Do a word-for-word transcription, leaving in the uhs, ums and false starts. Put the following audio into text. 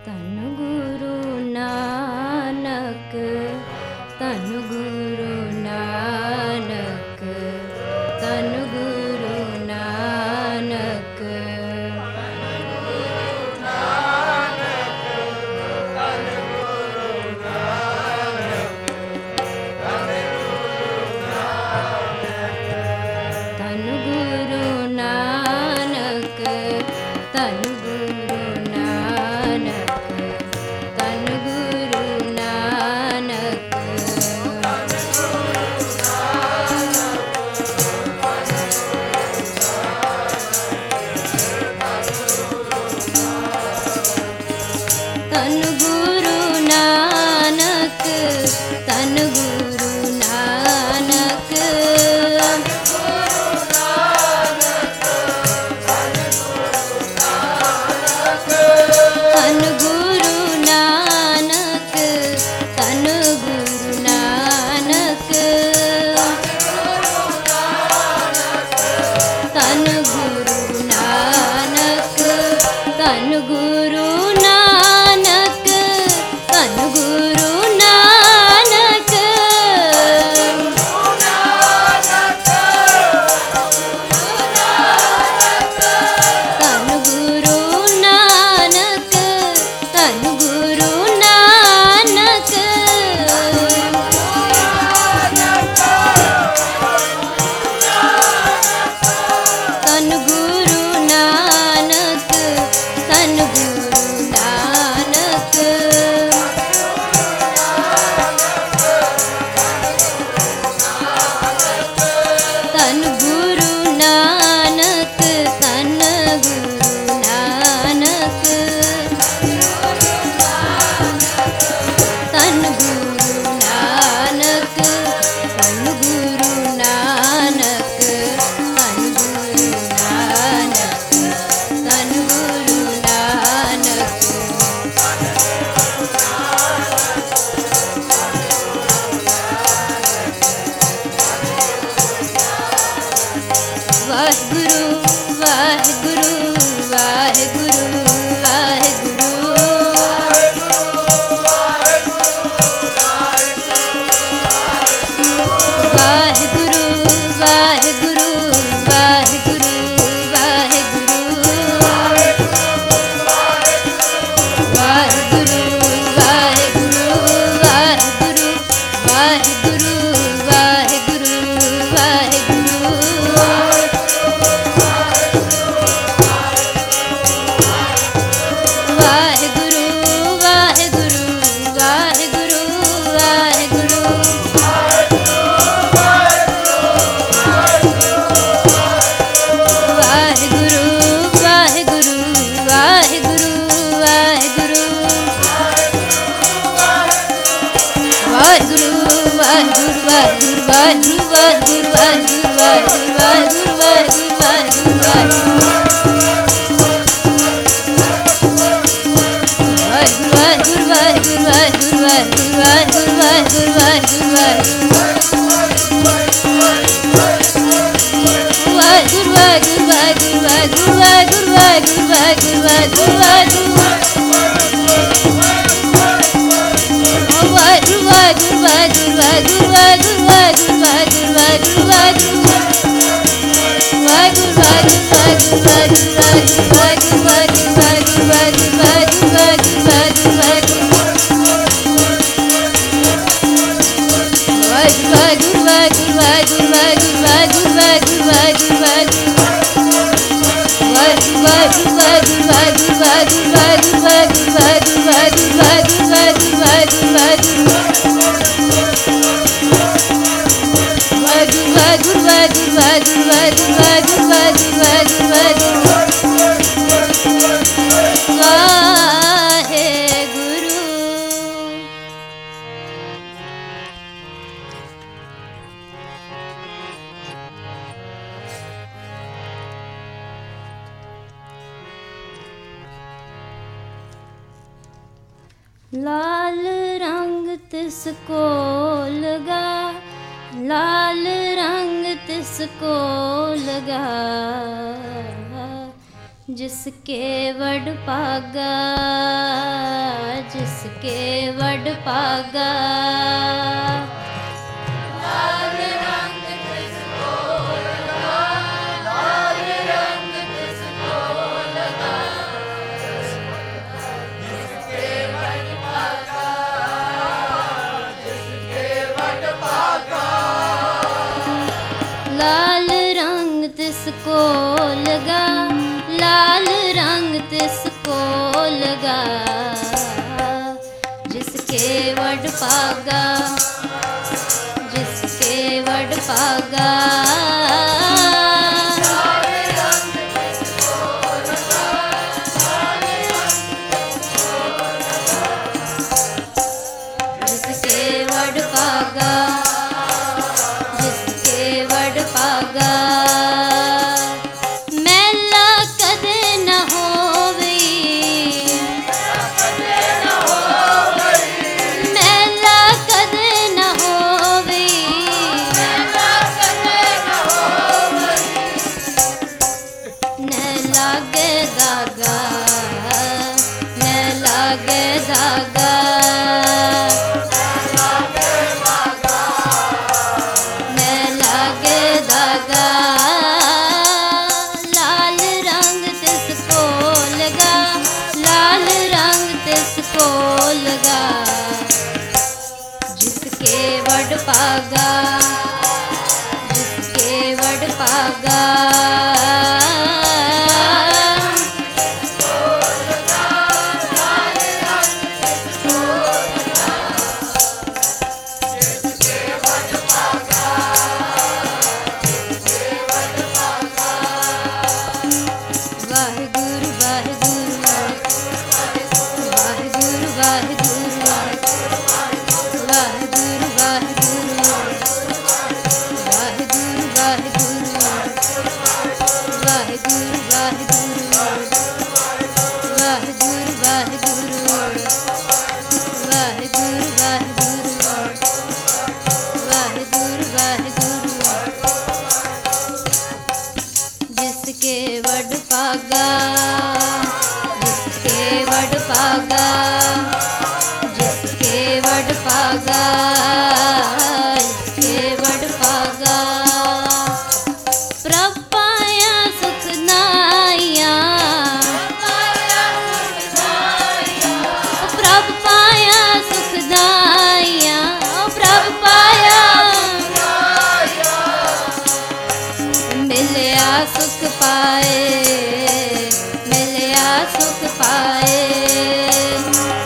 ਧੰਨ ਗੁਰੂ ਨਾਨਕ, ਧੰਨ ਗੁਰੂ ਨਾਨਕ, ਧੰਨ ਗੁਰੂ ਨਾਨਕ। ਧੰਨ ਗੁਰੂ ਨਾਨਕ, ਧੰਨ ਗੁਰੂ ਨਾਨਕ, ਧੰਨ ਗੁਰੂ ਨਾਨਕ। ਧੰਨ ਗੁਰੂ ਨਾਨਕ, ਧੰਨ ਗੁਰੂ ਨਾਨਕ। ਧੰਨ ਗੁਰੂ ਨਾਨਕ, ਧੰਨ ਗੁਰੂ ਨਾਨਕ। ਧੰਨ ਗੁਰੂ ਨਾਨਕ, ਧੰਨ ਗੁਰੂ ਨਾਨਕ, ਧੰਨ ਗੁਰੂ ਨਾਨਕ। ਧੰਨ ਗੁਰੂ ਨਾਨਕ, ਧੰਨ ਗੁਰੂ ਨਾਨਕ। ਧੰਨ ਗੁਰੂ ਨਾਨਕ, ਧੰਨ ਗੁਰੂ ਨਾਨਕ। ਧੰਨ ਗੁਰੂ ਨਾਨਕ, ਧੰਨ ਗੁਰੂ ਨਾਨਕ। ਧੰਨ ਗੁਰੂ ਨਾਨਕ, ਧੰਨ ਗੁਰੂ ਨਾਨਕ, ਧੰਨ ਗੁਰੂ ਨਾਨਕ, ਧੰਨ ਗੁਰੂ ਨਾਨਕ। ਵਾਹਿਗੁਰੂ ਵਾਹਿਗੁਰੂ ਵਾਹਿਗੁਰੂ ਵਾਹਿਗੁਰੂ। ਵਾਹਿਗੁਰੂ ਵਾਹਿਗੁਰੂ ਵਾਹਿਗੁਰੂ ਵਾਹਿਗੁਰੂ। ਵਾਹਿਗੁਰੂ ਵਾਹਿਗੁਰੂ ਵਾਹਿਗੁਰੂ ਵਾਹਿਗੁਰੂ ਵਾਹਿਗੁਰੂ ਵਾਹਿਗੁਰੂ। ਵਾਹਿਗੁਰੂ ਵਾਹਿਗੁਰੂ ਵਾਹਿਗੁਰੂ ਵਾਹਿਗੁਰੂ। ਵਾਹਿਗੁਰੂ ਵਾਹਿਗੁਰੂ ਵਾਹਿਗੁਰੂ ਵਾਹਿਗੁਰੂ। ਵਾਹਿਗੁਰੂ ਵਾਹਿਗੁਰੂ ਵਾਹਿਗੁਰੂ ਵਾਹਿਗੁਰੂ ਵਾਹਿਗੁਰੂ ਵਾਹਿਗੁਰੂ ਵਾਹਿਗੁਰੂ ਵਾਹਿਗੁਰੂ ਵਾਹਿਗੁਰੂ ਵਾਹਿਗੁਰੂ। ਵਾਹਿਗੁਰੂ ਵਾਹਿਗੁਰੂ ਵਾਹਿਗੁਰੂ ਵਾਹਿਗੁਰੂ ਵਾਹਿਗੁਰੂ ਵਾਹਿਗੁਰੂ ਵਾਹਿਗੁਰੂ ਵਾਹਿਗੁਰੂ। ਵਾਹਿਗੁਰੂ ਵਾਹਿਗੁਰੂ ਵਾਹਿਗੁਰੂ ਵਾਹਿਗੁਰੂ ਵਾਹਿਗੁਰੂ ਵਾਹਿਗੁਰੂ ਵਾਹਿਗੁਰੂ ਵਾਹਿਗੁਰੂ ਵਾਹਿਗੁਰੂ। ਵਾਹਿਗੁਰੂ ਵਾਹਿਗੁਰੂ ਵਾਹਿਗੁਰੂ ਵਾਹਿਗੁਰੂ ਵਾਹਿਗੁਰੂ ਵਾਹਿਗੁਰੂ ਵਾਹਿਗੁਰੂ ਵਾਹਿਗੁਰੂ ਵਾਹਿਗੁਰੂ। ਵਾਹਿਗੁਰੂ ਵਾਹਿਗੁਰੂ ਵਾਹਿਗੁਰੂ ਵਾਹਿਗੁਰੂ ਵਾਹਿਗੁਰੂ ਵਾਹਿਗੁਰੂ ਵਾਹਿਗੁਰੂ ਵਾਹਿਗੁਰੂ ਵਾਹਿਗੁਰੂ ਵਾਹਿਗੁਰੂ ਵਾਹਿਗੁਰੂ ਵਾਹਿਗੁਰੂ ਵਾਹਿਗੁਰੂ। ਵਾਹਿਗੁਰੂ ਵਾਹਿਗੁਰੂ ਵਾਹਿਗੁਰੂ ਵਾਹਿਗੁਰੂ ਵਾਹਿਗੁਰੂ ਵਾਹਿਗੁਰੂ ਵਾਹਿਗੁਰੂ ਵਾਹਿਗੁਰੂ। ਵਾਹਿਗੁਰੂ ਵਾਹਿਗੁਰੂ ਵਾਹਿਗੁਰੂ ਵਾਹਿਗੁਰੂ ਵਾਹਿਗੁਰੂ ਵਾਹਿਗੁਰੂ ਵਾਹਿਗੁਰੂ ਵਾਹਿਗੁਰੂ ਵਾਹਿਗੁਰੂ ਵਾਹਿਗੁਰੂ ਵਾਹਿਗੁਰੂ ਵਾਹਿਗੁਰੂ ਵਾਹਿਗੁਰੂ। ਵਾਹਿਗੁਰੂ ਵਾਹਿਗੁਰੂ ਵਾਹਿਗੁਰੂ ਵਾਹਿਗੁਰੂ ਵਾਹਿਗੁਰੂ ਵਾਹਿਗੁਰੂ ਵਾਹਿਗੁਰੂ ਵਾਹਿਗੁਰੂ ਵਾਹਿਗੁਰੂ। ਵਾਹਿਗੁਰੂ। लाल रंग तिसको लगा, लाल रंग तिसको लगा, जिसके वड पागा जिसके वड पागा। लाल रंग किसको लगा, लाल रंग किसको लगा, जिसके वड पागा, जिसके वड पागा। लाल रंग तिसको लगा, लाल रंग तिसको लगा, जिसके वड पागा, जिसके वड पागा। लाल रंग तिसको लगा, लाल रंग तिसको लगा, जिसके वड पागा, जिसके वड पागा। मैला कदे न होवे, मैला कदे न होवे, न लागे दागा, न लागे दागा, न लागे दागा। लाल रंग तिसको लगा, लाल रंग तिसको लगा, जिसके वड पागा, जिसके वड पागा। वाहिगुरु वाहिगुरु वाहिगुरु वाहिगुरु वाहिगुरु वाहिगुरु वाहिगुरु वाहिगुरु वाहिगुरु वाहिगुरु वाहिगुरु वाहिगुरु वाहिगुरु वाहिगुरु। जिसके वड पागा, जिसके वड पागा, जिसके वड पागा, जिसके वड पागा। प्रभ पाया सुख नाइया, प्रभ पाया सुख नाइया, प्रभ पाया मिलया सुख पाए, मिलया सुख पाए।